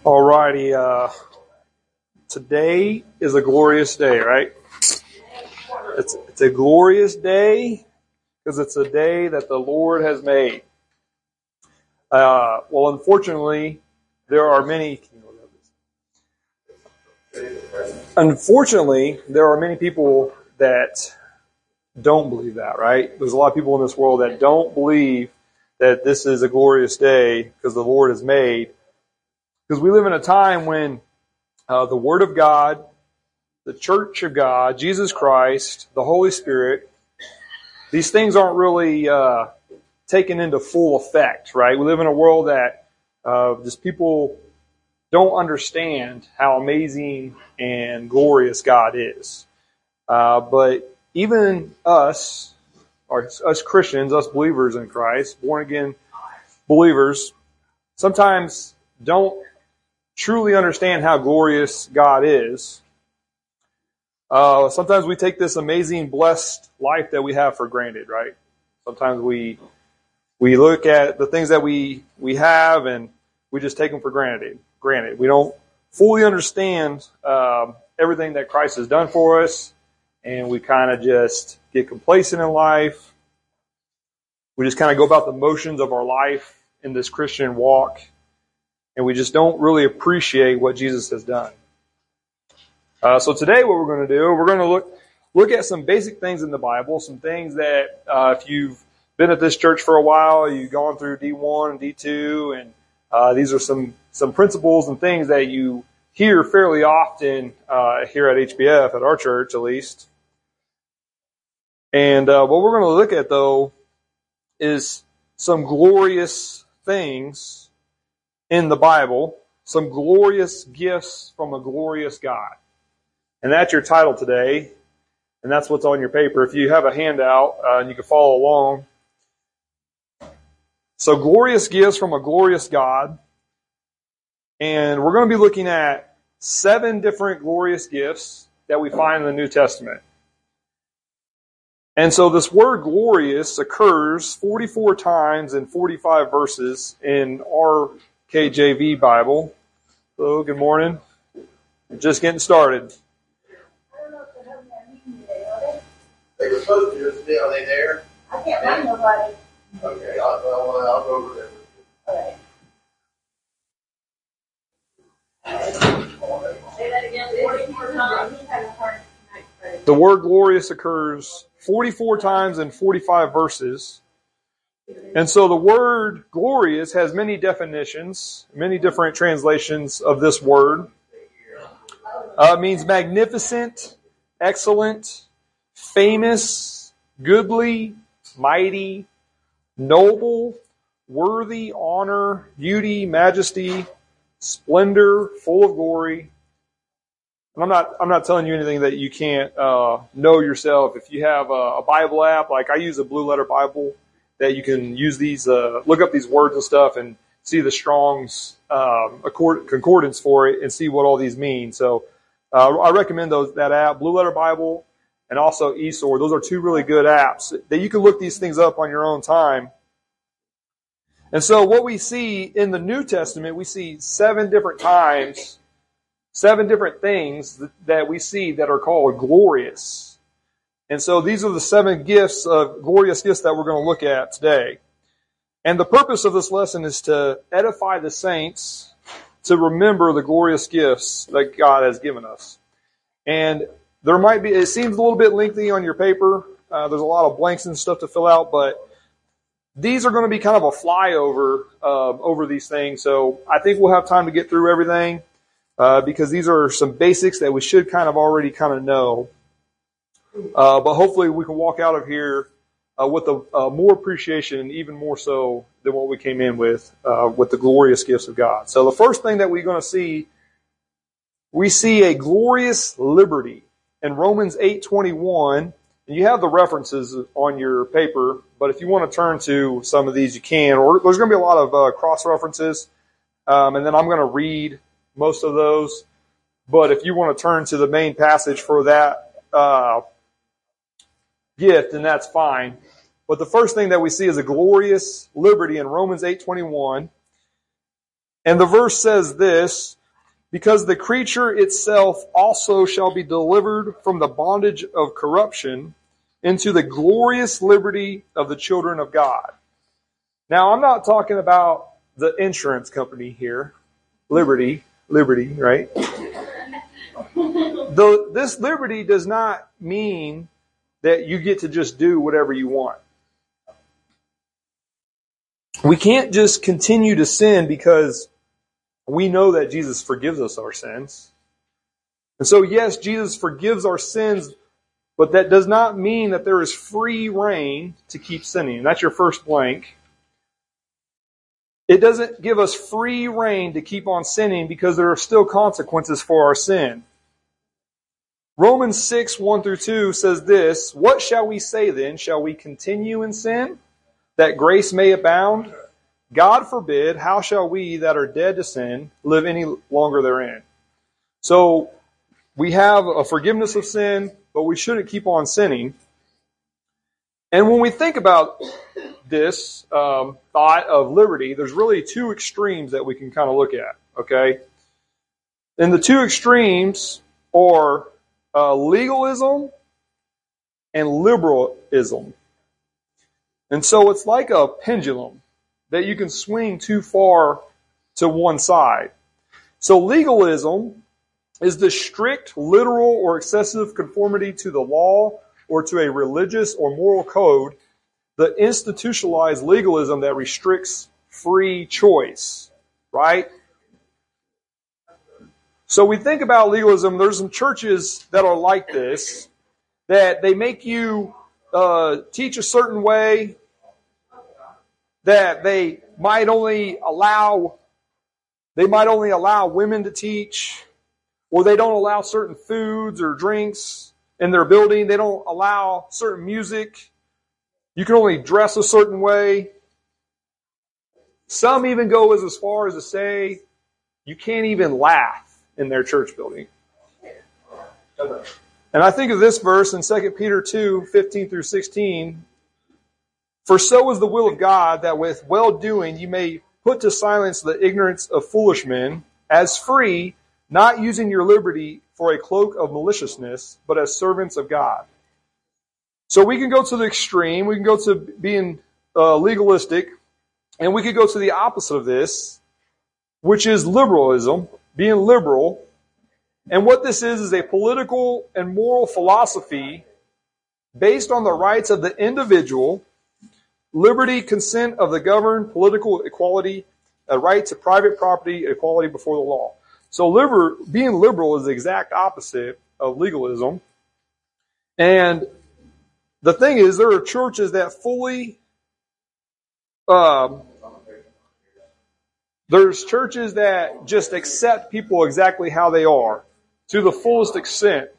Alrighty, today is a glorious day, right? It's a glorious day because it's a day that the Lord has made. Well, unfortunately, there are many. Unfortunately, there are many people that don't believe that, right? There's a lot of people in this world that don't believe that this is a glorious day because the Lord has made. Because we live in a time when the Word of God, the Church of God, Jesus Christ, the Holy Spirit, these things aren't really taken into full effect, right? We live in a world that just people don't understand how amazing and glorious God is. But even us Christians, us believers in Christ, born again believers, sometimes don't truly understand how glorious God is. Sometimes we take this amazing, blessed life that we have for granted, right? Sometimes we look at the things that we have and we just take them for granted. We don't fully understand everything that Christ has done for us, and we kind of just get complacent in life. We just kind of go about the motions of our life in this Christian walk, and we just don't really appreciate what Jesus has done. So today what we're going to do, we're going to look at some basic things in the Bible, some things that if you've been at this church for a while, you've gone through D1 and D2, and these are some principles and things that you hear fairly often here at HBF, at our church at least. And what we're going to look at, though, is some glorious things in the Bible, some glorious gifts from a glorious God. And that's your title today, and that's what's on your paper. If you have a handout, and you can follow along. So, glorious gifts from a glorious God. And we're going to be looking at 7 different glorious gifts that we find in the New Testament. And so this word glorious occurs 44 times in 45 verses in our KJV Bible. Hello, good morning. We're just getting started. They were supposed to. Are they there? I can't find nobody. Okay, I'll go over there. Okay. Say that again 44 times. The word glorious occurs 44 times in 45 verses. And so the word glorious has many definitions, many different translations of this word. It means magnificent, excellent, famous, goodly, mighty, noble, worthy, honor, beauty, majesty, splendor, full of glory. And I'm not telling you anything that you can't know yourself. If you have a Bible app, like I use a Blue Letter Bible, that you can use these, look up these words and stuff and see the Strong's concordance for it and see what all these mean. So I recommend that app, Blue Letter Bible, and also eSword. Those are 2 really good apps that you can look these things up on your own time. And so what we see in the New Testament, we see 7 different times, 7 different things that we see that are called glorious. And so these are the 7 gifts of glorious gifts that we're going to look at today. And the purpose of this lesson is to edify the saints to remember the glorious gifts that God has given us. And it seems a little bit lengthy on your paper. There's a lot of blanks and stuff to fill out, but these are going to be kind of a flyover over these things. So I think we'll have time to get through everything because these are some basics that we should kind of already kind of know. But hopefully we can walk out of here with more appreciation, and even more so than what we came in with the glorious gifts of God. So the first thing that we're going to see, we see a glorious liberty in Romans 8:21. And you have the references on your paper, but if you want to turn to some of these, you can. Or there's going to be a lot of cross-references, and then I'm going to read most of those. But if you want to turn to the main passage for that gift, then that's fine. But the first thing that we see is a glorious liberty in Romans 8:21. And the verse says this, because the creature itself also shall be delivered from the bondage of corruption into the glorious liberty of the children of God. Now, I'm not talking about the insurance company here. Liberty, right? This liberty does not mean that you get to just do whatever you want. We can't just continue to sin because we know that Jesus forgives us our sins. And so, yes, Jesus forgives our sins, but that does not mean that there is free reign to keep sinning. That's your first blank. It doesn't give us free reign to keep on sinning because there are still consequences for our sin. Romans 6, 1 through 2 says this, "What shall we say then? Shall we continue in sin, that grace may abound? God forbid, how shall we that are dead to sin live any longer therein?" So we have a forgiveness of sin, but we shouldn't keep on sinning. And when we think about this thought of liberty, there's really two extremes that we can kind of look at, okay? And the two extremes are legalism and liberalism. And so it's like a pendulum that you can swing too far to one side. So legalism is the strict, literal, or excessive conformity to the law or to a religious or moral code, the institutionalized legalism that restricts free choice, right? So we think about legalism, there's some churches that are like this, that they make you teach a certain way, that they might only allow women to teach, or they don't allow certain foods or drinks in their building. They don't allow certain music. You can only dress a certain way. Some even go as far as to say you can't even laugh in their church building. And I think of this verse in 2 Peter 2, 15 through 16. "For so is the will of God, that with well-doing you may put to silence the ignorance of foolish men, as free, not using your liberty for a cloak of maliciousness, but as servants of God." So we can go to the extreme, we can go to being legalistic, and we could go to the opposite of this, which is liberalism, being liberal. And what this is a political and moral philosophy based on the rights of the individual, liberty, consent of the governed, political equality, a right to private property, equality before the law. So being liberal is the exact opposite of legalism. And the thing is, there are churches that there's churches that just accept people exactly how they are, to the fullest extent.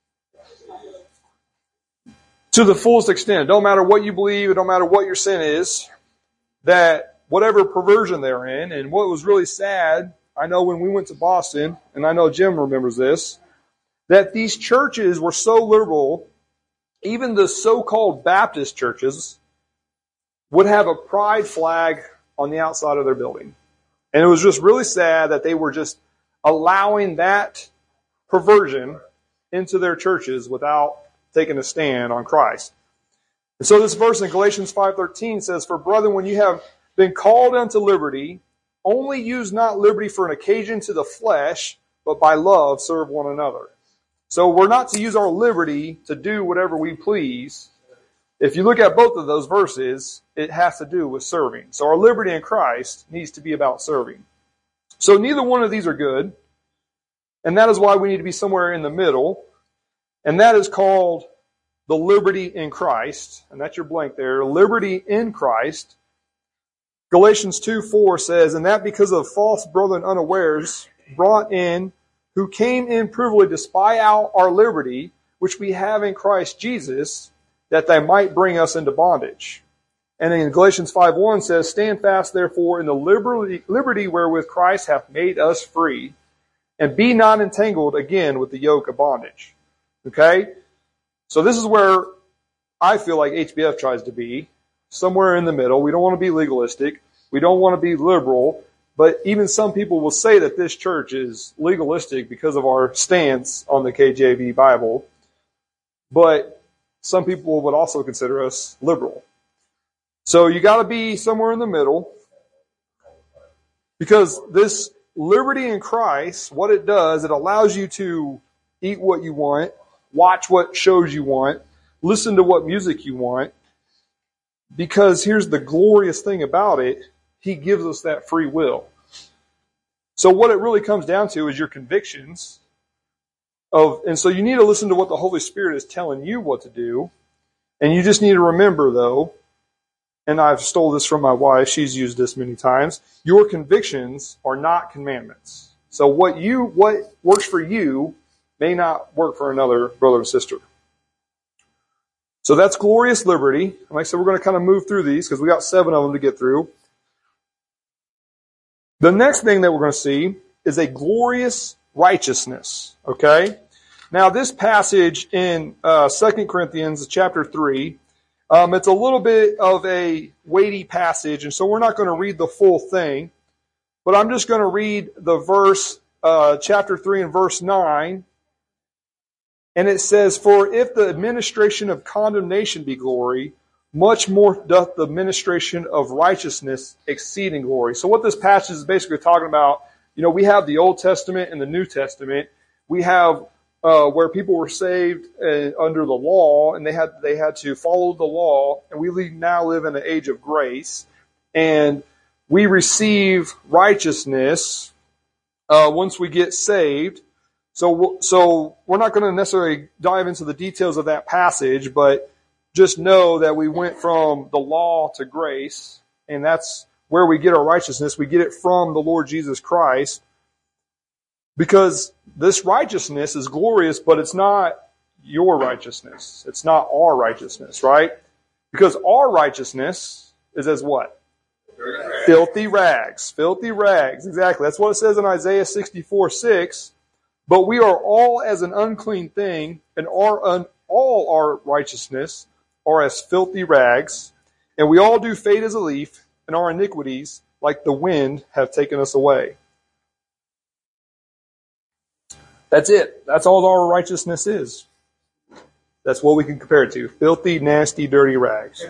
To the fullest extent. It don't matter what you believe, it don't matter what your sin is, that whatever perversion they're in. And what was really sad, I know when we went to Boston, and I know Jim remembers this, that these churches were so liberal, even the so-called Baptist churches would have a pride flag on the outside of their building. And it was just really sad that they were just allowing that perversion into their churches without taking a stand on Christ. And so this verse in Galatians 5:13 says, "For brethren, when you have been called unto liberty, only use not liberty for an occasion to the flesh, but by love serve one another." So we're not to use our liberty to do whatever we please. If you look at both of those verses, it has to do with serving. So our liberty in Christ needs to be about serving. So neither one of these are good. And that is why we need to be somewhere in the middle. And that is called the liberty in Christ. And that's your blank there. Liberty in Christ. Galatians 2:4 says, "And that because of false brethren unawares brought in, who came in privily to spy out our liberty, which we have in Christ Jesus, that they might bring us into bondage." And in Galatians 5:1 says, "Stand fast therefore in the liberty wherewith Christ hath made us free, and be not entangled again with the yoke of bondage." Okay? So this is where I feel like HBF tries to be, somewhere in the middle. We don't want to be legalistic. We don't want to be liberal. But even some people will say that this church is legalistic because of our stance on the KJV Bible. But some people would also consider us liberal. So you got to be somewhere in the middle. Because this liberty in Christ, what it does, it allows you to eat what you want, watch what shows you want, listen to what music you want. Because here's the glorious thing about it, He gives us that free will. So what it really comes down to is your convictions and so you need to listen to what the Holy Spirit is telling you what to do. And you just need to remember, though, and I've stole this from my wife, she's used this many times, your convictions are not commandments. So what works for you may not work for another brother or sister. So that's glorious liberty. Like I said, we're going to kind of move through these because we got 7 of them to get through. The next thing that we're going to see is a glorious righteousness. Okay? Now this passage in 2 Corinthians chapter 3, it's a little bit of a weighty passage, and so we're not going to read the full thing, but I'm just going to read the verse, chapter 3 and verse 9. And it says, "For if the administration of condemnation be glory, much more doth the administration of righteousness exceed in glory." So what this passage is basically talking about, we have the Old Testament and the New Testament. We have where people were saved under the law, and they had to follow the law. And we now live in an age of grace, and we receive righteousness once we get saved. So we're not going to necessarily dive into the details of that passage, but just know that we went from the law to grace, and that's where we get our righteousness. We get it from the Lord Jesus Christ, because this righteousness is glorious, but it's not your righteousness. It's not our righteousness, right? Because our righteousness is as what? Filthy rags. Filthy rags. Exactly. That's what it says in Isaiah 64:6. "But we are all as an unclean thing, and all our righteousness are as filthy rags, and we all do fade as a leaf, and our iniquities, like the wind, have taken us away." That's it. That's all our righteousness is. That's what we can compare it to. Filthy, nasty, dirty rags.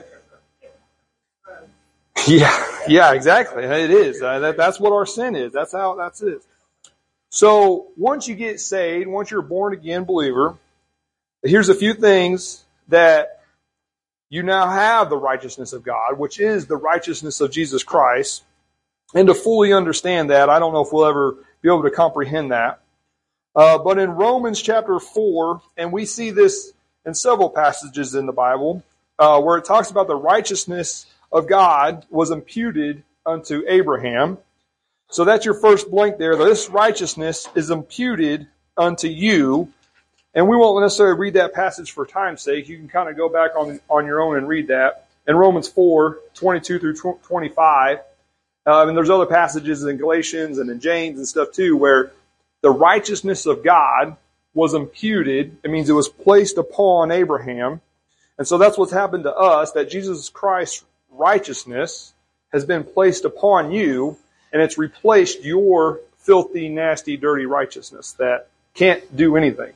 Yeah, exactly. It is. That's what our sin is. That's it. So once you get saved, once you're a born again believer, here's a few things that you now have the righteousness of God, which is the righteousness of Jesus Christ. And to fully understand that, I don't know if we'll ever be able to comprehend that. But in Romans chapter 4, and we see this in several passages in the Bible, where it talks about the righteousness of God was imputed unto Abraham. So that's your first blank there. This righteousness is imputed unto you. And we won't necessarily read that passage for time's sake. You can kind of go back on your own and read that. In Romans 4:22 through 25. And there's other passages in Galatians and in James and stuff too, where the righteousness of God was imputed. It means it was placed upon Abraham. And so that's what's happened to us, that Jesus Christ's righteousness has been placed upon you, and it's replaced your filthy, nasty, dirty righteousness that can't do anything.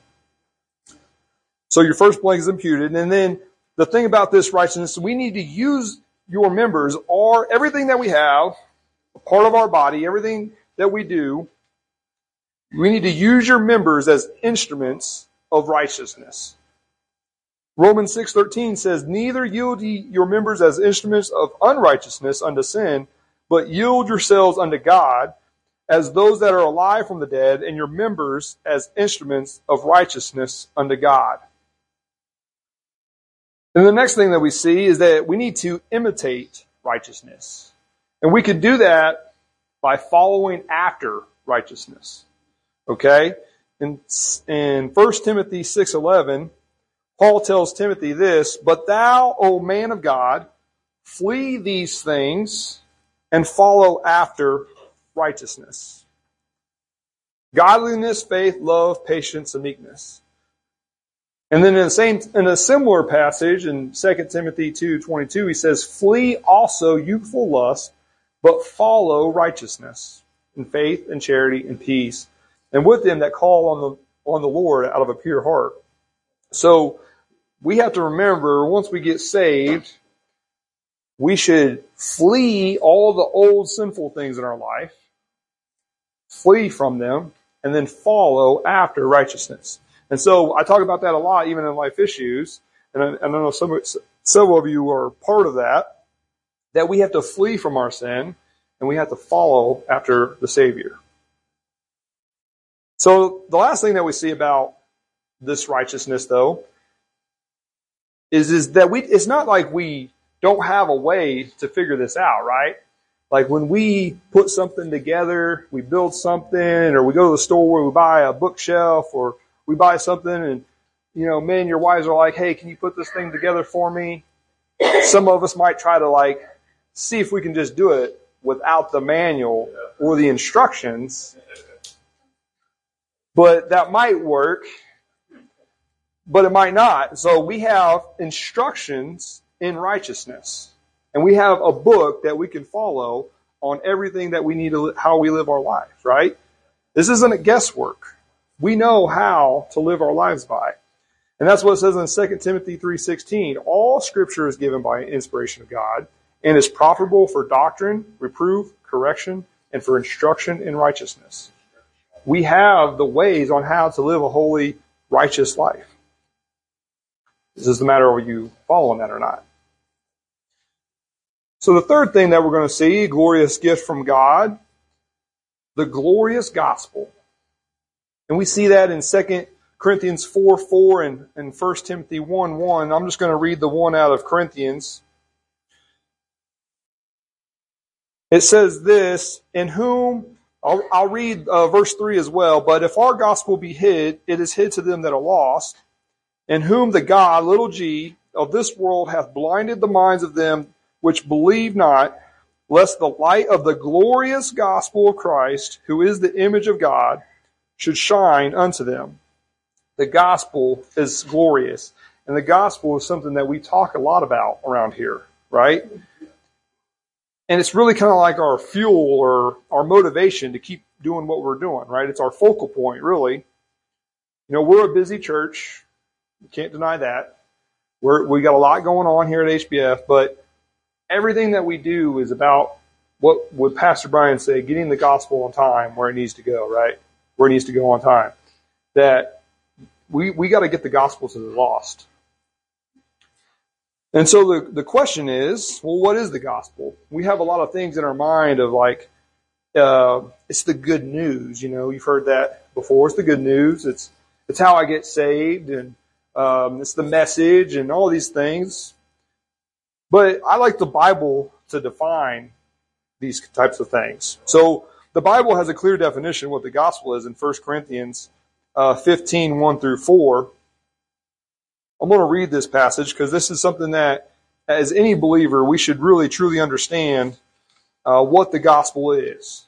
So your first blank is imputed. And then the thing about this righteousness, we need to use your members, or everything that we have, a part of our body, everything that we do, we need to use your members as instruments of righteousness. Romans 6:13 says, "Neither yield ye your members as instruments of unrighteousness unto sin, but yield yourselves unto God as those that are alive from the dead, and your members as instruments of righteousness unto God." And the next thing that we see is that we need to imitate righteousness. And we can do that by following after righteousness. Okay? In 1 Timothy 6:11, Paul tells Timothy this, "But thou, O man of God, flee these things and follow after righteousness, godliness, faith, love, patience, and meekness." And then in a similar passage in 2 Timothy 2:22, he says, "Flee also youthful lust, but follow righteousness and faith and charity and peace, and with them that call on the Lord out of a pure heart. So we have to remember, once we get saved, we should flee all the old sinful things in our life, flee from them, and then follow after righteousness. And so I talk about that a lot, even in Life Issues, and I know several of you are part of that we have to flee from our sin, and we have to follow after the Savior. So the last thing that we see about this righteousness, though, is that it's not like we don't have a way to figure this out, right? Like when we put something together, we build something, or we go to the store where we buy a bookshelf, or we buy something, and me and your wives are like, hey, can you put this thing together for me? Some of us might try to see if we can just do it without the manual or the instructions. But that might work, but it might not. So we have instructions in righteousness. And we have a book that we can follow on everything that we need to, how we live our lives, right? This isn't a guesswork. We know how to live our lives by. And that's what it says in 2 Timothy 3:16. All Scripture is given by inspiration of God and is profitable for doctrine, reproof, correction, and for instruction in righteousness. We have the ways on how to live a holy, righteous life. It's just a matter of you following that or not. So the third thing that we're going to see, glorious gift from God, the glorious gospel. And we see that in 2 Corinthians 4:4 and 1 Timothy 1:1. I'm just going to read the one out of Corinthians. It says this, in whom, I'll read verse 3 as well, but if our gospel be hid, it is hid to them that are lost, in whom the God, little g, of this world hath blinded the minds of them which believe not, lest the light of the glorious gospel of Christ, who is the image of God, should shine unto them. The gospel is glorious. And the gospel is something that we talk a lot about around here, right? And it's really kind of like our fuel or our motivation to keep doing what we're doing, right? It's our focal point, really. We're a busy church. You can't deny that. We got a lot going on here at HBF, but everything that we do is about, what would Pastor Brian say, getting the gospel on time where it needs to go, right? Where it needs to go on time. That we got to get the gospel to the lost. And so the question is, well, what is the gospel? We have a lot of things in our mind of it's the good news. You've heard that before. It's the good news. It's how I get saved, and it's the message and all these things. But I like the Bible to define these types of things. So the Bible has a clear definition of what the gospel is in 1 Corinthians 15:1 through 4. I'm going to read this passage because this is something that, as any believer, we should really, truly understand what the gospel is.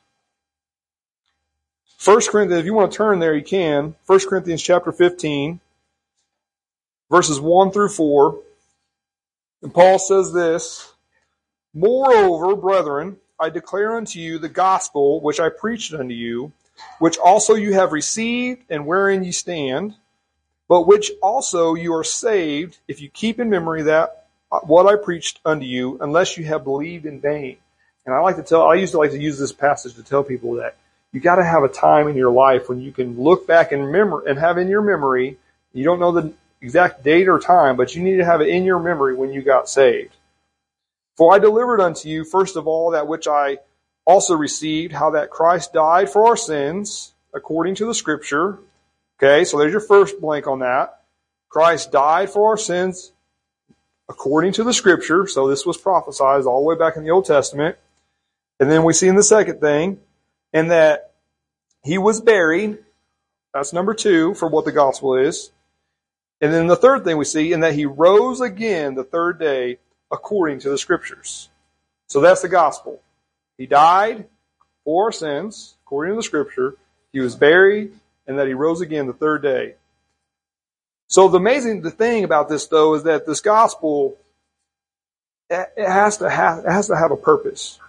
1 Corinthians, if you want to turn there, you can. 1 Corinthians chapter 15, verses 1 through 4. And Paul says this, moreover, brethren, I declare unto you the gospel which I preached unto you, which also you have received, and wherein ye stand, but which also you are saved, if you keep in memory that what I preached unto you, unless you have believed in vain. And I used to like to use this passage to tell people that you got to have a time in your life when you can look back and remember and have in your memory. You don't know the exact date or time, but you need to have it in your memory when you got saved. For I delivered unto you, first of all, that which I also received, how that Christ died for our sins, according to the Scripture. Okay, so there's your first blank on that. Christ died for our sins, according to the Scripture. So this was prophesied all the way back in the Old Testament. And then we see in the second thing, and that he was buried. That's number 2 for what the gospel is. And then the third thing we see, in that he rose again the third day according to the Scriptures. So that's the gospel. He died for our sins, according to the Scripture. He was buried, and that he rose again the third day. So the thing about this, though, is that this gospel, it has to have a purpose.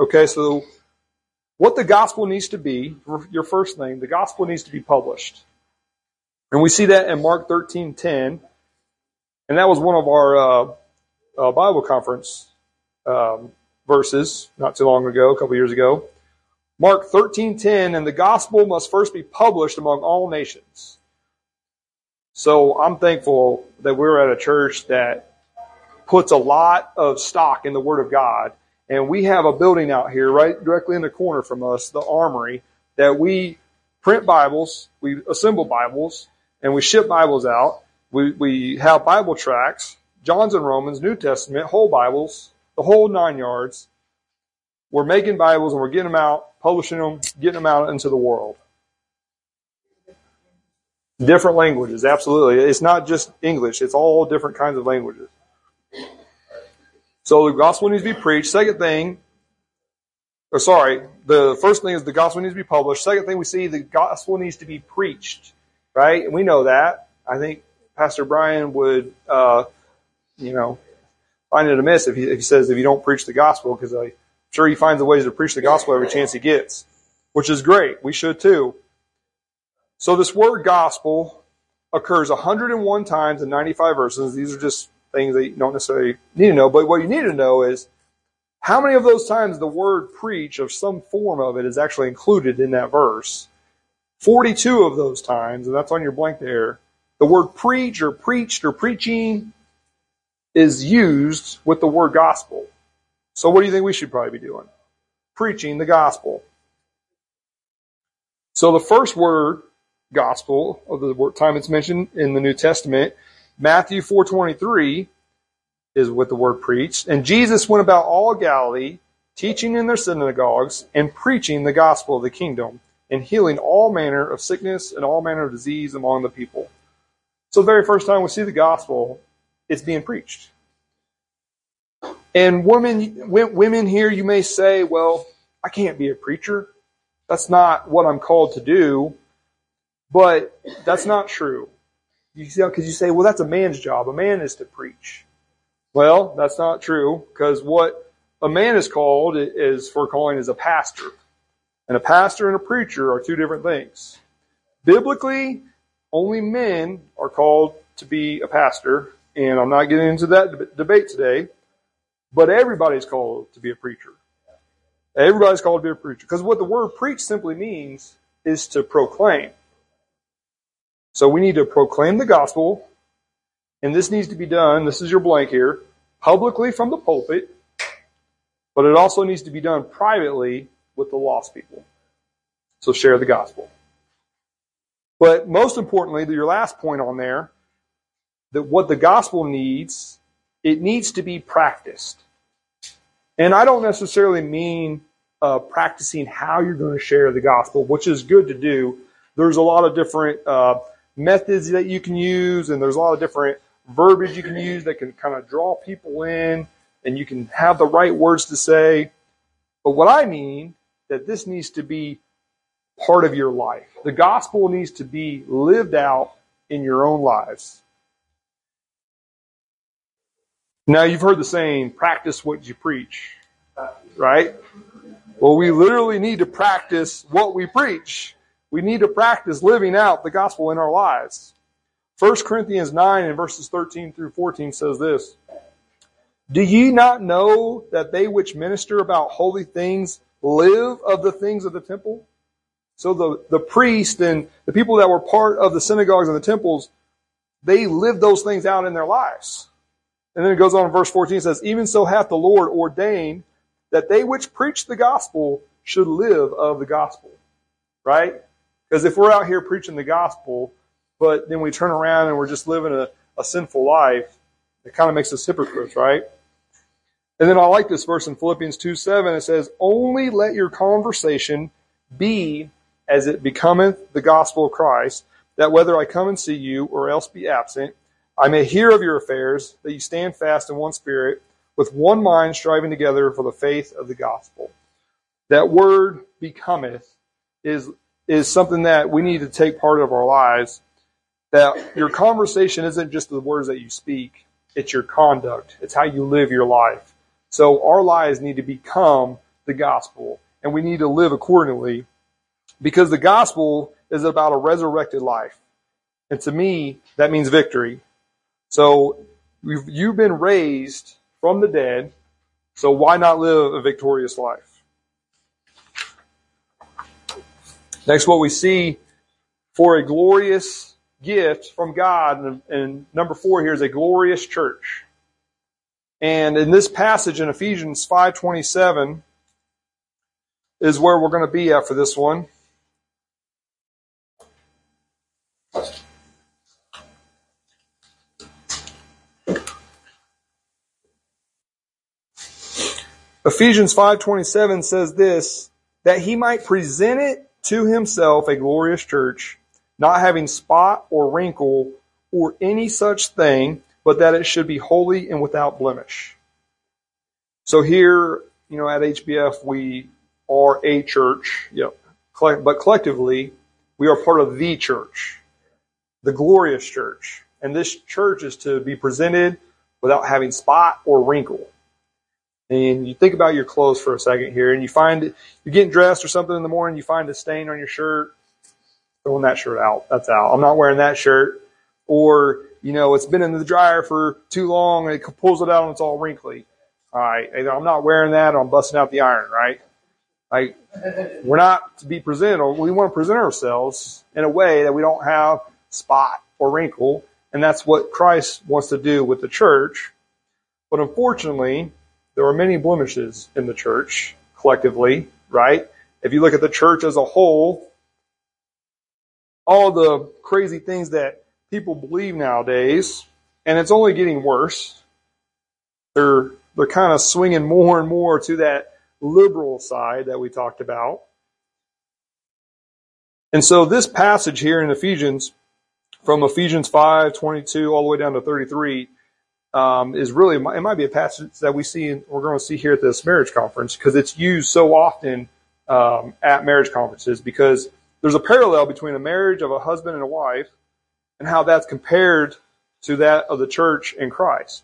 Okay, so what the gospel needs to be, your first thing, the gospel needs to be published. And we see that in Mark 13:10, and that was one of our Bible conference verses not too long ago, a couple years ago. Mark 13:10, and the gospel must first be published among all nations. So I'm thankful that we're at a church that puts a lot of stock in the Word of God. And we have a building out here right directly in the corner from us, the Armory, that we print Bibles, we assemble Bibles, and we ship Bibles out. We have Bible tracts, John's and Romans, New Testament, whole Bibles, the whole 9 yards. We're making Bibles and we're getting them out, publishing them, getting them out into the world. Different languages, absolutely. It's not just English. It's all different kinds of languages. So the gospel needs to be preached. The first thing is the gospel needs to be published. Second thing we see, the gospel needs to be preached, right? And we know that. I think Pastor Brian would, find it amiss if he says if you don't preach the gospel, because I'm sure he finds the ways to preach the gospel every chance he gets, which is great. We should too. So this word gospel occurs 101 times in 95 verses. These are just things that you don't necessarily need to know. But what you need to know is how many of those times the word preach, or some form of it, is actually included in that verse. 42 of those times, and that's on your blank there, the word preach or preached or preaching is used with the word gospel. So what do you think we should probably be doing? Preaching the gospel. So the first word, gospel, of the time it's mentioned in the New Testament, Matthew 4:23, is with the word preached. And Jesus went about all Galilee, teaching in their synagogues and preaching the gospel of the kingdom and healing all manner of sickness and all manner of disease among the people. So the very first time we see the gospel, it's being preached. And women here, you may say, well, I can't be a preacher. That's not what I'm called to do. But that's not true. You see, because you say, well, that's a man's job. A man is to preach. Well, that's not true, because what a man is called is for calling is a pastor. And a pastor and a preacher are two different things. Biblically, only men are called to be a pastor, and I'm not getting into that debate today, but everybody's called to be a preacher. Everybody's called to be a preacher, because what the word preach simply means is to proclaim. So we need to proclaim the gospel, and this needs to be done, this is your blank here, publicly from the pulpit, but it also needs to be done privately with the lost people. So share the gospel. But most importantly, your last point on there, that what the gospel needs, it needs to be practiced. And I don't necessarily mean practicing how you're going to share the gospel, which is good to do. There's a lot of different methods that you can use, and there's a lot of different verbiage you can use that can kind of draw people in, and you can have the right words to say. But what I mean, that this needs to be part of your life. The gospel needs to be lived out in your own lives. Now, you've heard the saying, practice what you preach, right? Well, we literally need to practice what we preach. We need to practice living out the gospel in our lives. 1 Corinthians 9 and verses 13 through 14 says this: Do ye not know that they which minister about holy things live of the things of the temple? So the priest and the people that were part of the synagogues and the temples, they lived those things out in their lives. And then it goes on in verse 14, it says, Even so hath the Lord ordained that they which preach the gospel should live of the gospel. Right? Because if we're out here preaching the gospel, but then we turn around and we're just living a sinful life, it kind of makes us hypocrites, right? And then I like this verse in Philippians 2:7. It says, Only let your conversation be as it becometh the gospel of Christ, that whether I come and see you or else be absent, I may hear of your affairs, that you stand fast in one spirit, with one mind striving together for the faith of the gospel. That word becometh is something that we need to take part of our lives. That your conversation isn't just the words that you speak, it's your conduct. It's how you live your life. So our lives need to become the gospel, and we need to live accordingly, because the gospel is about a resurrected life. And to me, that means victory. So you've been raised from the dead, so why not live a victorious life? Next, what we see for a glorious gift from God, and number 4 here is a glorious church. And in this passage in Ephesians 5:27 is where we're going to be at for this one. Ephesians 5:27 says this, that he might present it to himself a glorious church, not having spot or wrinkle or any such thing, but that it should be holy and without blemish. So here, at HBF, we are a church, but collectively, we are part of the church, the glorious church. And this church is to be presented without having spot or wrinkle. And you think about your clothes for a second here, and you're getting dressed or something in the morning, you find a stain on your shirt, throwing that shirt out. That's out. I'm not wearing that shirt. Or, it's been in the dryer for too long, and it pulls it out and it's all wrinkly. All right, I'm not wearing that, or I'm busting out the iron, right? Like, we're not to be presented, or we want to present ourselves in a way that we don't have spot or wrinkle, and that's what Christ wants to do with the church. But unfortunately, there are many blemishes in the church, collectively, right? If you look at the church as a whole, all the crazy things that people believe nowadays, and it's only getting worse. They're kind of swinging more and more to that liberal side that we talked about. And so this passage here in Ephesians, from Ephesians 5:22 all the way down to 33, is really, it might be a passage that we're going to see here at this marriage conference, because it's used so often at marriage conferences, because there's a parallel between a marriage of a husband and a wife and how that's compared to that of the church in Christ.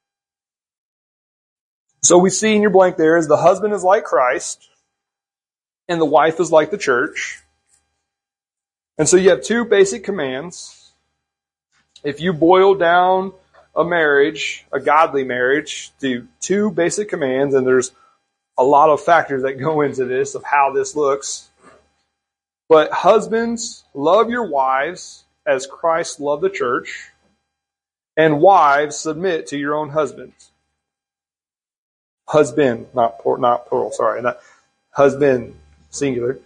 So we see in your blank there is the husband is like Christ and the wife is like the church. And so you have 2 basic commands. If you boil down a marriage, a godly marriage, to 2 basic commands, and there's a lot of factors that go into this of how this looks. But husbands, love your wives as Christ loved the church, and wives, submit to your own husbands. Husband, not plural, sorry, not husband, singular.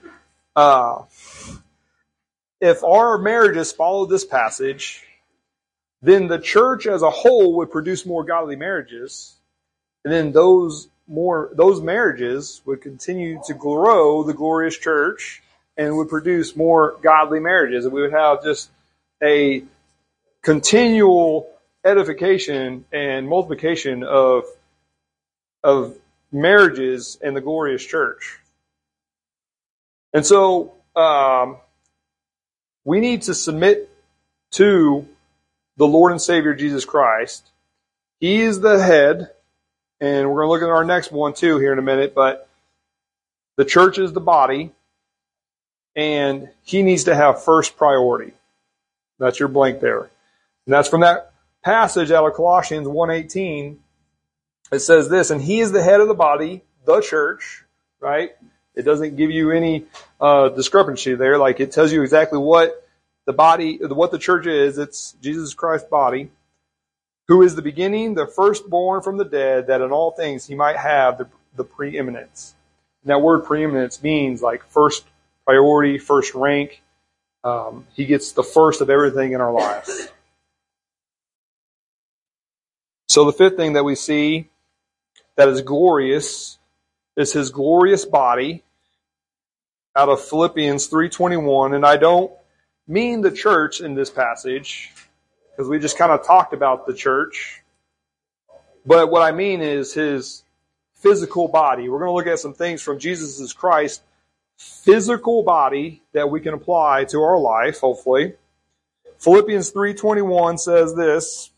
If our marriages follow this passage, then the church as a whole would produce more godly marriages, and then those marriages would continue to grow the glorious church and would produce more godly marriages, and we would have just a continual edification and multiplication of marriages in the glorious church. And so we need to submit to the Lord and Savior Jesus Christ. He is the head, and we're going to look at our next one too here in a minute, but the church is the body, and he needs to have first priority. That's your blank there. And that's from that passage out of Colossians 1:18. It says this, and he is the head of the body, the church, right? It doesn't give you any discrepancy there. Like, it tells you exactly what the church is. It's Jesus Christ's body, who is the beginning, the firstborn from the dead, that in all things he might have the preeminence. And that word preeminence means like first priority, first rank. He gets the first of everything in our lives. So the 5th thing that we see that is glorious is his glorious body, out of Philippians 3:21. And I don't mean the church in this passage, because we just kind of talked about the church. But what I mean is his physical body. We're going to look at some things from Jesus Christ's physical body that we can apply to our life, hopefully. Philippians 3:21 says this,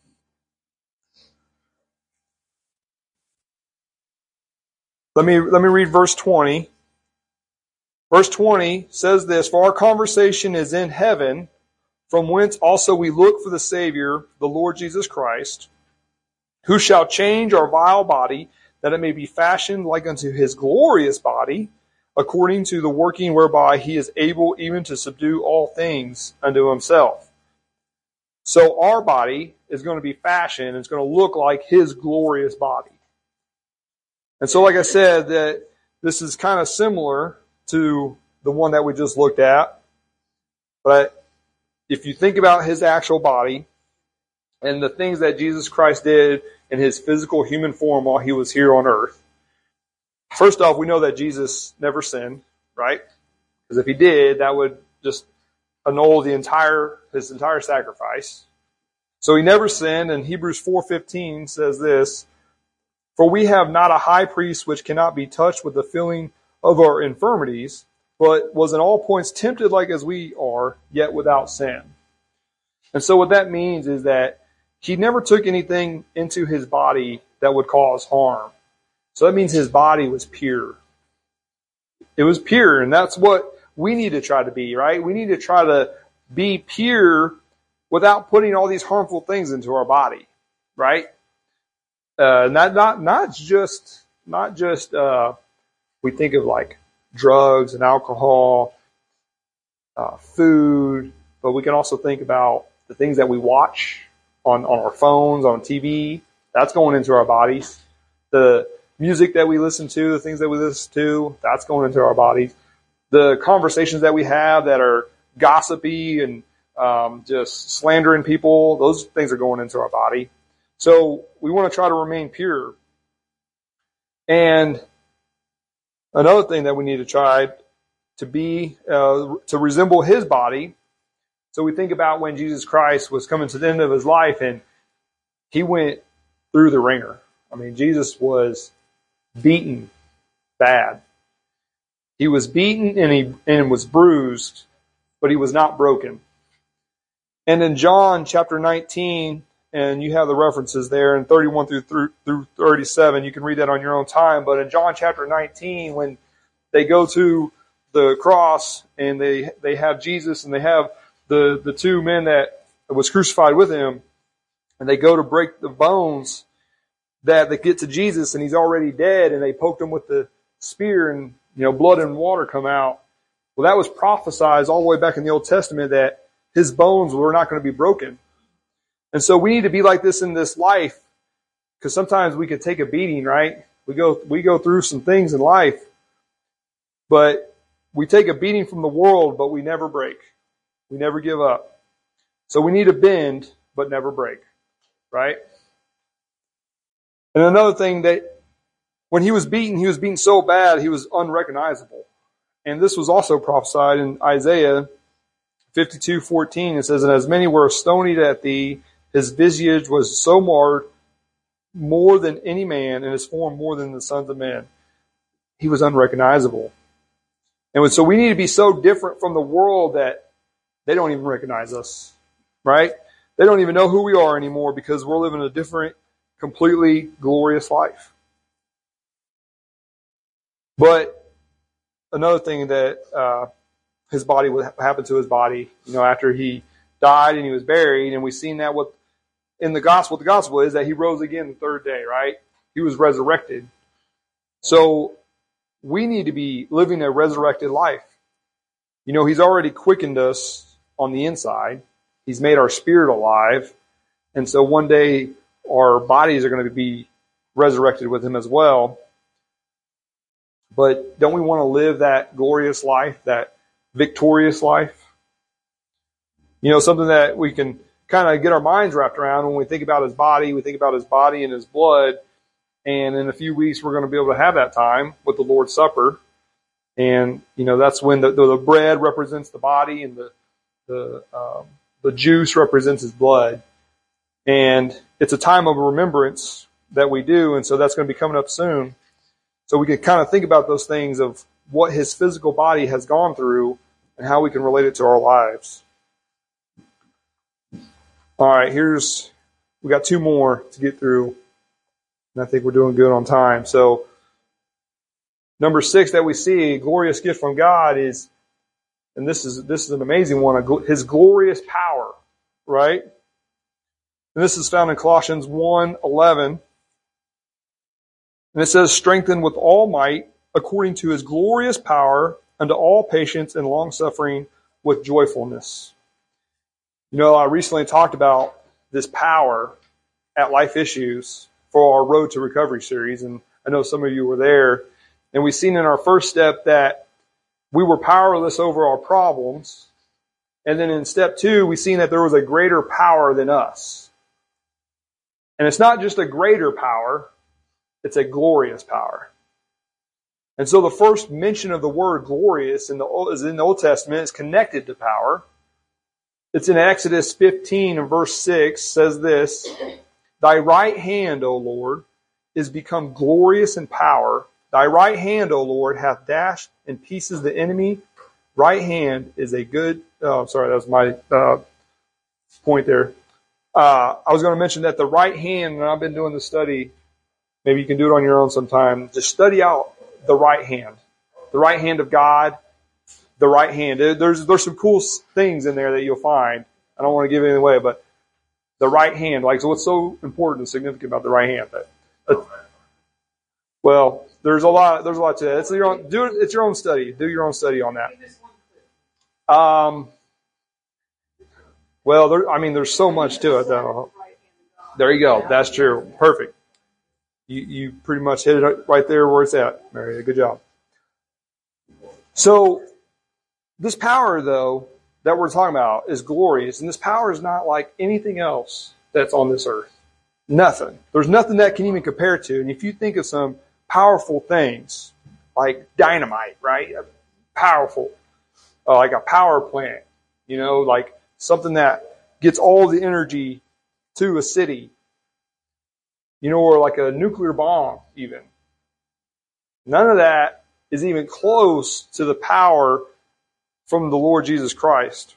Let me read verse 20. Verse 20 says this, "For our conversation is in heaven, from whence also we look for the Savior, the Lord Jesus Christ, who shall change our vile body, that it may be fashioned like unto his glorious body, according to the working whereby he is able even to subdue all things unto himself." So our body is going to be fashioned, it's going to look like his glorious body. And so, like I said, that this is kind of similar to the one that we just looked at. But if you think about his actual body and the things that Jesus Christ did in his physical human form while he was here on earth, first off, we know that Jesus never sinned, right? Because if he did, that would just annul his entire sacrifice. So he never sinned, and Hebrews 4:15 says this, "For we have not a high priest which cannot be touched with the feeling of our infirmities, but was in all points tempted like as we are, yet without sin." And so what that means is that he never took anything into his body that would cause harm. So that means his body was pure. It was pure, and that's what we need to try to be, right? We need to try to be pure without putting all these harmful things into our body, right? Not just we think of like drugs and alcohol, food, but we can also think about the things that we watch on our phones, on TV. That's going into our bodies. The music that we listen to, the things that we listen to, that's going into our bodies. The conversations that we have that are gossipy and just slandering people, those things are going into our body. So we want to try to remain pure. And another thing that we need to try to be, to resemble his body. So we think about when Jesus Christ was coming to the end of his life and he went through the ringer. I mean, Jesus was beaten bad. He was beaten and was bruised, but he was not broken. And in John chapter 19, and you have the references there in 31 through 37, you can read that on your own time. But in John chapter 19, when they go to the cross and they have Jesus and they have the two men that was crucified with him, and they go to break the bones that they get to Jesus and he's already dead, and they poked him with the spear and blood and water come out. Well, that was prophesied all the way back in the Old Testament that his bones were not going to be broken. And so we need to be like this in this life, because sometimes we can take a beating, right? We go through some things in life, but we take a beating from the world, but we never break. We never give up. So we need to bend, but never break, right? And another thing, that when he was beaten so bad, he was unrecognizable. And this was also prophesied in Isaiah 52:14. It says, "And as many were stonied at thee, his visage was so marred more than any man, and his form more than the sons of men." He was unrecognizable. And so we need to be so different from the world that they don't even recognize us, right? They don't even know who we are anymore because we're living a different, completely glorious life. But another thing that his body, what happened to his body, after he died and he was buried, and we've seen that in the gospel. The gospel is that he rose again the third day, right? He was resurrected. So we need to be living a resurrected life. He's already quickened us on the inside. He's made our spirit alive. And so one day our bodies are going to be resurrected with him as well. But don't we want to live that glorious life, that victorious life? Something that we can kind of get our minds wrapped around when we think about his body. We think about his body and his blood. And in a few weeks, we're going to be able to have that time with the Lord's Supper. And, that's when the bread represents the body and the juice represents his blood. And it's a time of remembrance that we do. And so that's going to be coming up soon. So we can kind of think about those things of what his physical body has gone through and how we can relate it to our lives. All right, we got two more to get through. And I think we're doing good on time. So Number 6 that we see, a glorious gift from God is, and this is an amazing one, His glorious power, right? And this is found in Colossians 1:11. And it says, strengthened with all might, according to His glorious power, unto all patience and long-suffering with joyfulness. You know, I recently talked about this power at Life Issues for our Road to Recovery series, and I know some of you were there. And we've seen in our first step that we were powerless over our problems. And then in step 2, we've seen that there was a greater power than us. And it's not just a greater power, it's a glorious power. And so the first mention of the word glorious in the Old Testament is connected to power. It's in Exodus 15 and verse 6, says this, Thy right hand, O Lord, is become glorious in power. Thy right hand, O Lord, hath dashed in pieces the enemy. Right hand is a good... Oh, sorry, that was my point there. I was going to mention that the right hand, and I've been doing the study, maybe you can do it on your own sometime, just study out the right hand of God, the right hand. There's some cool things in there that you'll find. I don't want to give anything away, but the right hand, like, so what's so important and significant about the right hand? Well, there's a lot to that. It's your own study. Do your own study on that. Well, there's so much to it, though. There you go. That's true. Perfect. You pretty much hit it right there where it's at, Mary. Good job. So, this power, though, that we're talking about is glorious, and this power is not like anything else that's on this earth. Nothing. There's nothing that can even compare to. And if you think of some powerful things, like dynamite, right? Powerful. Like a power plant, like something that gets all the energy to a city, or like a nuclear bomb even. None of that is even close to the power from the Lord Jesus Christ.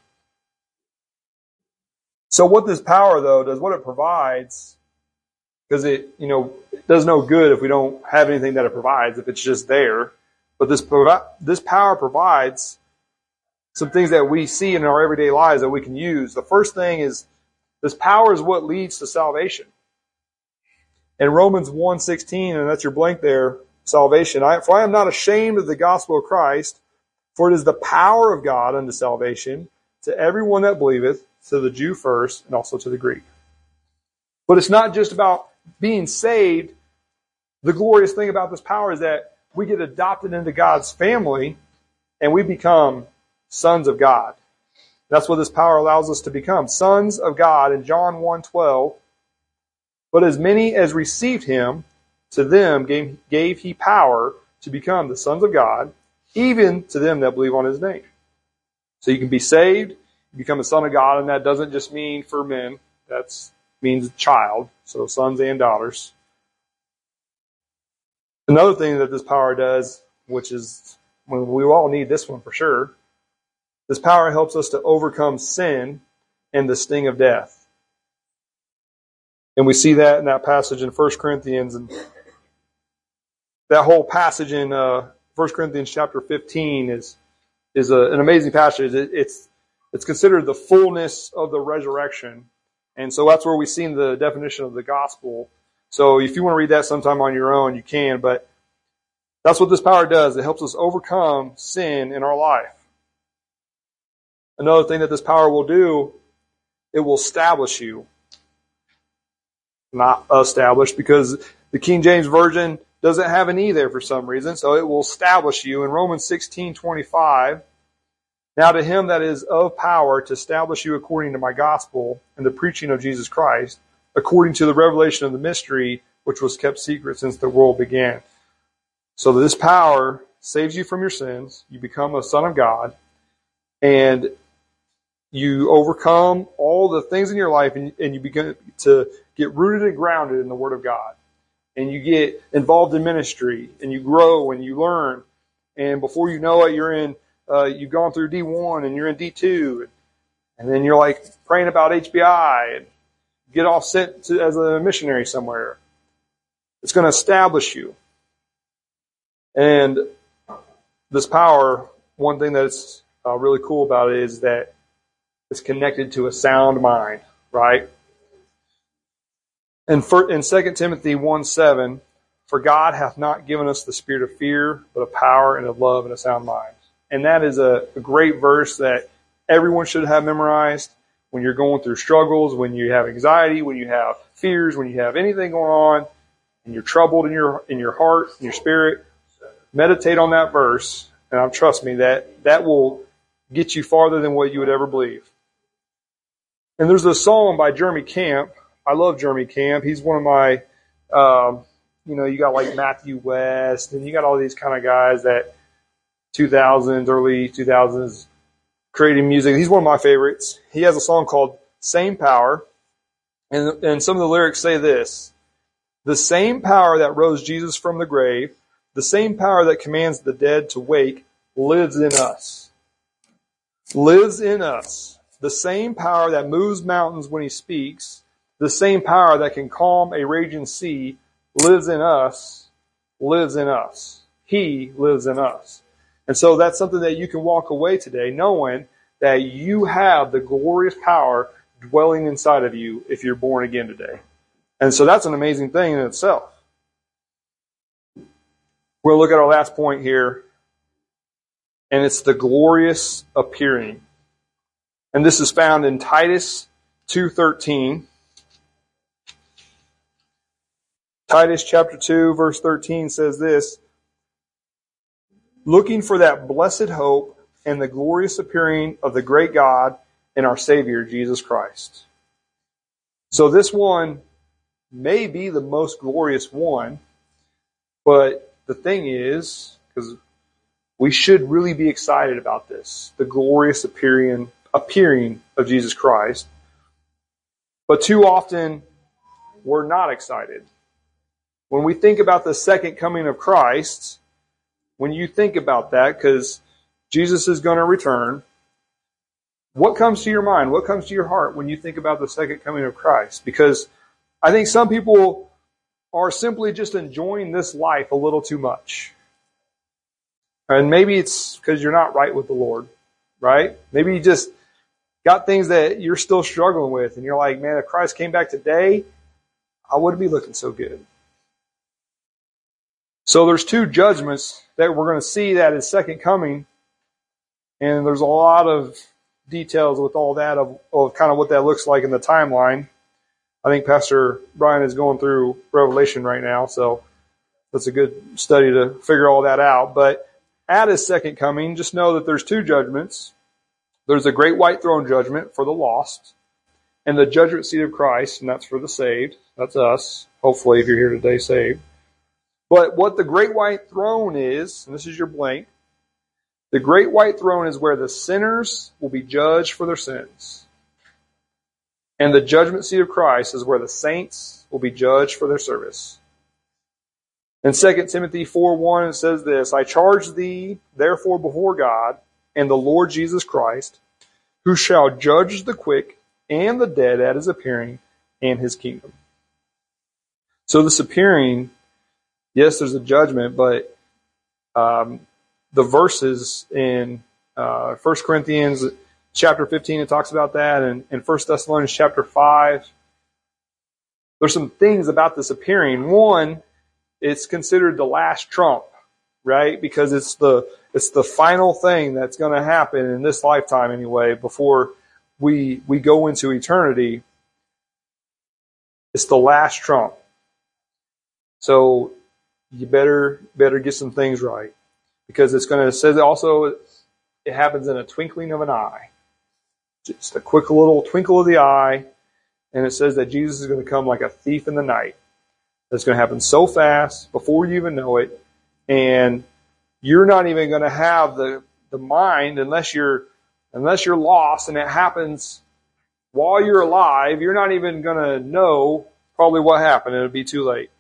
So what this power, though, does, what it provides, because it does no good if we don't have anything that it provides, if it's just there. But this power provides some things that we see in our everyday lives that we can use. The first thing is this power is what leads to salvation. In Romans 1:16, and that's your blank there, salvation. For I am not ashamed of the gospel of Christ, for it is the power of God unto salvation to everyone that believeth, to the Jew first, and also to the Greek. But it's not just about being saved. The glorious thing about this power is that we get adopted into God's family, and we become sons of God. That's what this power allows us to become. Sons of God in John 1:12. But as many as received him, to them gave he power to become the sons of God, even to them that believe on his name. So you can be saved, you become a son of God, and that doesn't just mean for men. That means child, so sons and daughters. Another thing that this power does, which is, when we all need this one for sure, this power helps us to overcome sin and the sting of death. And we see that in that passage in 1 Corinthians. And that whole passage in 1 Corinthians chapter 15 is an amazing passage. It's considered the fullness of the resurrection. And so that's where we've seen the definition of the gospel. So if you want to read that sometime on your own, you can. But that's what this power does. It helps us overcome sin in our life. Another thing that this power will do, it will establish you. Not establish, because the King James Version doesn't have an E there for some reason, so it will establish you. In Romans 16:25, now to him that is of power to establish you according to my gospel and the preaching of Jesus Christ, according to the revelation of the mystery, which was kept secret since the world began. So this power saves you from your sins, you become a son of God, and you overcome all the things in your life, and you begin to get rooted and grounded in the Word of God. And you get involved in ministry, and you grow and you learn. And before you know it, you've gone through D1 and you're in D2. And then you're like praying about HBI and get off sent as a missionary somewhere. It's going to establish you. And this power, one thing that's really cool about it is that it's connected to a sound mind, right? And in 2 Timothy 1:7, for God hath not given us the spirit of fear, but of power and of love and a sound mind. And that is a great verse that everyone should have memorized when you're going through struggles, when you have anxiety, when you have fears, when you have anything going on, and you're troubled in your heart, in your spirit. Meditate on that verse, and trust me, that will get you farther than what you would ever believe. And there's a song by Jeremy Camp. I love Jeremy Camp. He's one of my, you got like Matthew West, and you got all these kind of guys that 2000s, early 2000s, creating music. He's one of my favorites. He has a song called Same Power, and some of the lyrics say this: the same power that rose Jesus from the grave, the same power that commands the dead to wake, lives in us. Lives in us. The same power that moves mountains when he speaks, the same power that can calm a raging sea, lives in us, lives in us. He lives in us. And so that's something that you can walk away today knowing that you have the glorious power dwelling inside of you if you're born again today. And so that's an amazing thing in itself. We'll look at our last point here, and it's the glorious appearing. And this is found in Titus 2:13. Titus chapter 2, verse 13 says this: looking for that blessed hope and the glorious appearing of the great God and our Savior, Jesus Christ. So this one may be the most glorious one, but the thing is, because we should really be excited about this, the glorious appearing of Jesus Christ. But too often, we're not excited. When we think about the second coming of Christ, when you think about that, because Jesus is going to return, what comes to your mind? What comes to your heart when you think about the second coming of Christ? Because I think some people are simply just enjoying this life a little too much. And maybe it's because you're not right with the Lord, right? Maybe you just got things that you're still struggling with, and you're like, man, if Christ came back today, I wouldn't be looking so good. So there's two judgments that we're going to see at his second coming, and there's a lot of details with all that of kind of what that looks like in the timeline. I think Pastor Brian is going through Revelation right now, so that's a good study to figure all that out. But at his second coming, just know that there's two judgments. There's a great white throne judgment for the lost, and the judgment seat of Christ, and that's for the saved. That's us, hopefully, if you're here today saved. But what the great white throne is, and this is your blank, the great white throne is where the sinners will be judged for their sins. And the judgment seat of Christ is where the saints will be judged for their service. In 2 Timothy 4:1 it says this: I charge thee therefore before God and the Lord Jesus Christ, who shall judge the quick and the dead at his appearing and his kingdom. So this appearing, yes, there's a judgment, but the verses in 1 Corinthians chapter 15, it talks about that, and in 1 Thessalonians chapter 5, there's some things about this appearing. One, it's considered the last trump, right? Because it's the final thing that's going to happen in this lifetime anyway, before we go into eternity. It's the last trump. So you better get some things right, because it's going to say also it happens in a twinkling of an eye. Just a quick little twinkle of the eye, and it says that Jesus is going to come like a thief in the night. That's going to happen so fast before you even know it, and you're not even going to have the mind unless you're lost, and it happens while you're alive. You're not even going to know probably what happened. It'll be too late.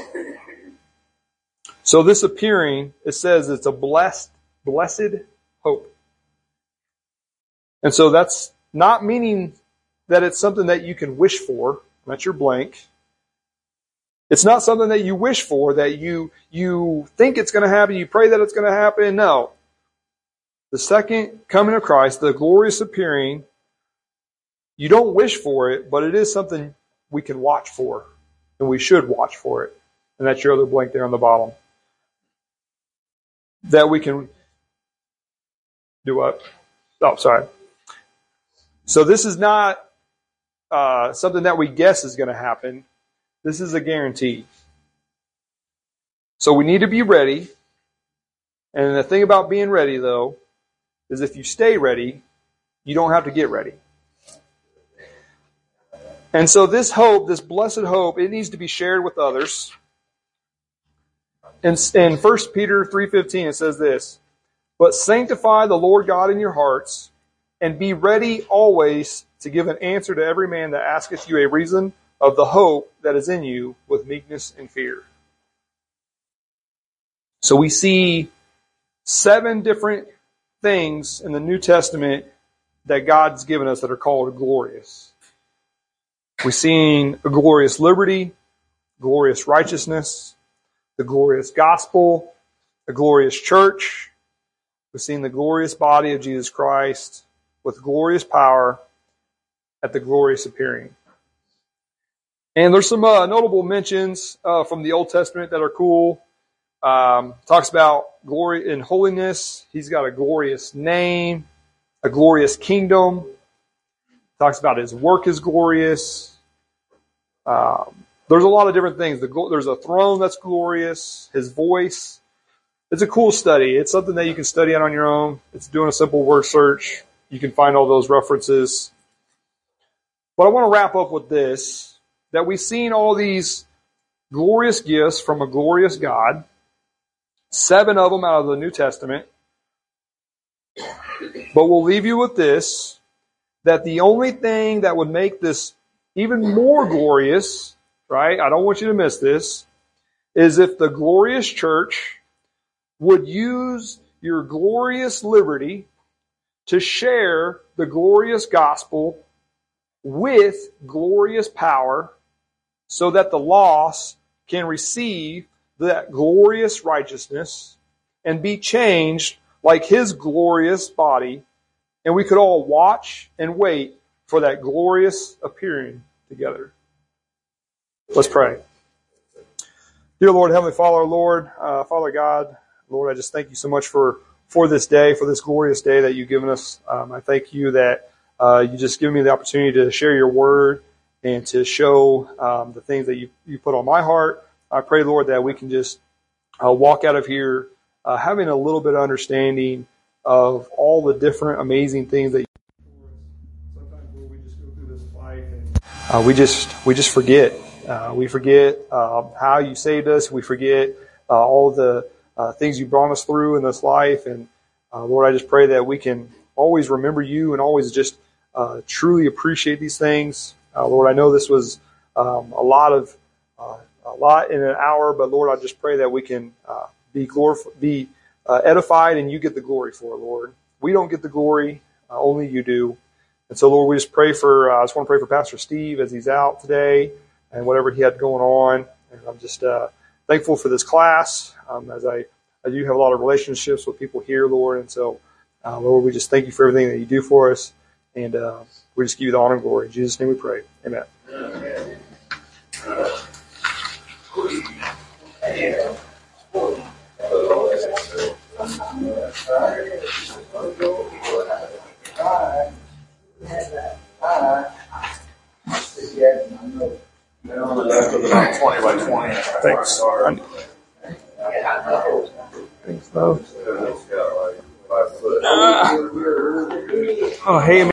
So this appearing, it says it's a blessed hope. And so that's not meaning that it's something that you can wish for. That's your blank. It's not something that you wish for, that you think it's going to happen, you pray that it's going to happen. No. The second coming of Christ, the glorious appearing, you don't wish for it, but it is something we can watch for, and we should watch for it. And that's your other blank there on the bottom. That we can do what? Oh, sorry. So this is not something that we guess is going to happen. This is a guarantee. So we need to be ready. And the thing about being ready, though, is if you stay ready, you don't have to get ready. And so this hope, this blessed hope, it needs to be shared with others. In 1 Peter 3:15, it says this, "But sanctify the Lord God in your hearts, and be ready always to give an answer to every man that asketh you a reason of the hope that is in you with meekness and fear." So we see 7 different things in the New Testament that God's given us that are called glorious. We've seen a glorious liberty, glorious righteousness, the glorious gospel, the glorious church. We've seen the glorious body of Jesus Christ with glorious power at the glorious appearing. And there's some notable mentions from the Old Testament that are cool. Talks about glory and holiness. He's got a glorious name, a glorious kingdom. Talks about his work is glorious. There's a lot of different things. There's a throne that's glorious. His voice. It's a cool study. It's something that you can study out on your own. It's doing a simple word search. You can find all those references. But I want to wrap up with this, that we've seen all these glorious gifts from a glorious God, 7 of them out of the New Testament. But we'll leave you with this, that the only thing that would make this even more glorious, right? I don't want you to miss this, is if the glorious church would use your glorious liberty to share the glorious gospel with glorious power so that the lost can receive that glorious righteousness and be changed like his glorious body, and we could all watch and wait for that glorious appearing together. Let's pray. Dear Lord, Heavenly Father, Lord, Father God, Lord, I just thank you so much for this day, for this glorious day that you've given us. I thank you that you just given me the opportunity to share your word and to show the things that you put on my heart. I pray, Lord, that we can just walk out of here having a little bit of understanding of all the different amazing things that you do. Sometimes we just go through this life and we just forget. We forget how you saved us. We forget all the things you brought us through in this life. And Lord, I just pray that we can always remember you and always just truly appreciate these things. Lord, I know this was a lot in an hour, but Lord, I just pray that we can be edified and you get the glory for it, Lord. We don't get the glory, only you do. And so, Lord, we just pray I just want to pray for Pastor Steve as he's out today and whatever he had going on. And I'm just thankful for this class, as I do have a lot of relationships with people here, Lord. And so, Lord, we just thank you for everything that you do for us. And we just give you the honor and glory. In Jesus' name we pray. Amen. About 20 by 20. Thanks. Thanks, though. Oh, hey.